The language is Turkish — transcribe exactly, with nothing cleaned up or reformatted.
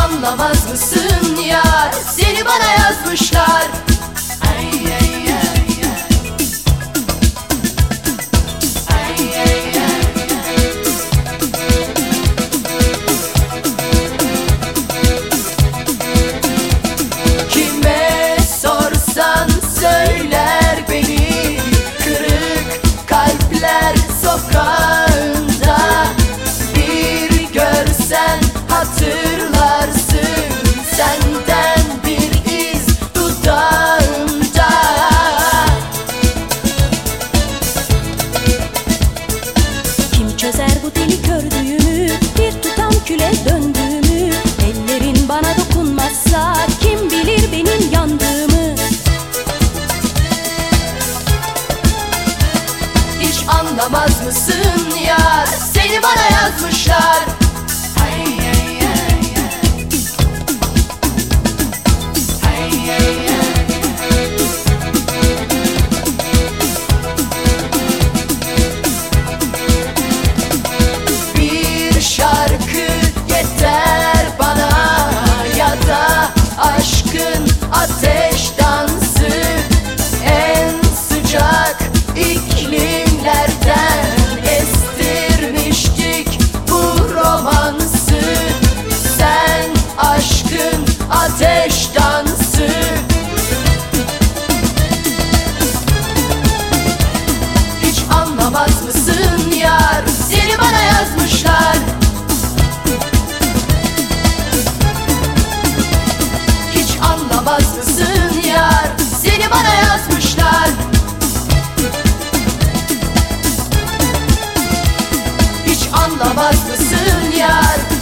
anlamaz mısın yar? Seni bana yazmışlar. Ay ay ay ay. Ay ay ay. Kime sorsan söyler beni, kırık kalpler sokağında. Bir görsen hatırlarsın, senden bir iz dudağımda. Kim çözer bu deli kördüğümü, bir tutam küle döndüğümü? Ellerin bana dokunmazsa kim bilir benim yandığımı? Hiç anlamaz mısın yar? Seni bana yazmışlar. Ay ay ay ay. Ay ay ay. Bir şarkı yeter bana, ya da aşkın ateş dansı. En sıcak iklimlerden estirmiştik bu romansı. Sen aşkın ateş dansı. Hiç anlamaz mısın yar? Seni bana yazmışlar. Hiç anlamaz mısın yar? Seni bana yazmışlar. Hiç anlamaz mısın yar?